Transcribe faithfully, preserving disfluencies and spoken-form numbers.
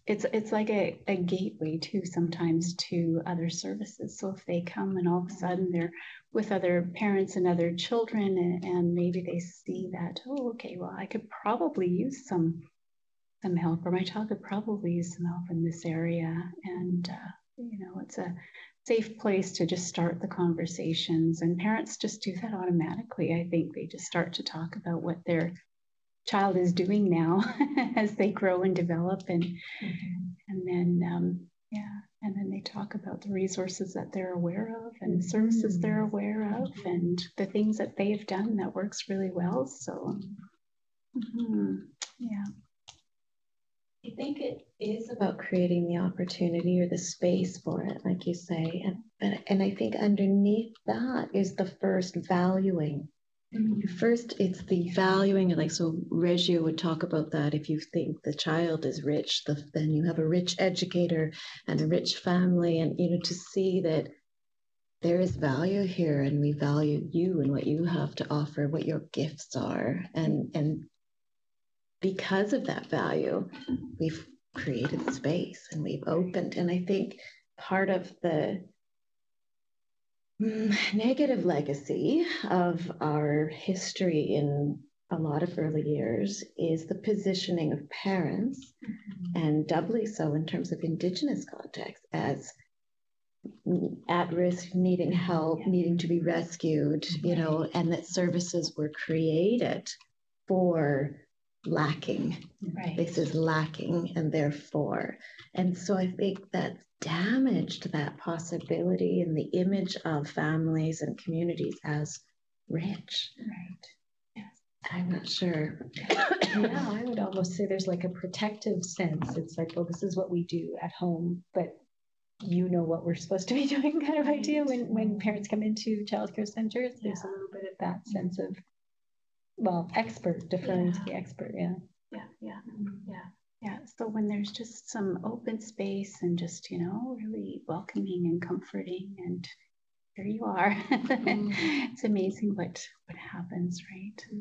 it's it's like a, a gateway too sometimes to other services. So if they come and all of a sudden they're with other parents and other children, and, and maybe they see that, oh, okay, well, I could probably use some some help, or my child could probably use some help in this area. And uh, you know, it's a safe place to just start the conversations. And parents just do that automatically. I think they just start to talk about what their child is doing now as they grow and develop, and mm-hmm. and then um, yeah, and then they talk about the resources that they're aware of and the services they're aware of and the things that they've done that works really well. So mm-hmm. yeah. I think it is about creating the opportunity or the space for it, like you say. And, and, and I think underneath that is the first valuing. Mm-hmm. First, it's the valuing, like, so Reggio would talk about that. If you think the child is rich, the, then you have a rich educator and a rich family. And, you know, to see that there is value here and we value you and what you have to offer, what your gifts are. And, and because of that value, we've created space and we've opened. And I think part of the mm, negative legacy of our history in a lot of early years is the positioning of parents, mm-hmm. and doubly so in terms of Indigenous context, as at risk, needing help, yeah. needing to be rescued, right. you know, and that services were created for lacking. Right. This is lacking, and therefore. And so I think that damaged that possibility and the image of families and communities as rich. Right. Yes. I'm not sure. Yeah, I would almost say there's like a protective sense. It's like, well, this is what we do at home, but you know what we're supposed to be doing kind of idea when, when parents come into childcare centers. There's yeah. a little bit of that sense of, well, expert, deferring yeah. to the expert, yeah. Yeah, yeah, yeah, yeah. So when there's just some open space and just, you know, really welcoming and comforting, and here you are. Mm. It's amazing what, what happens, right?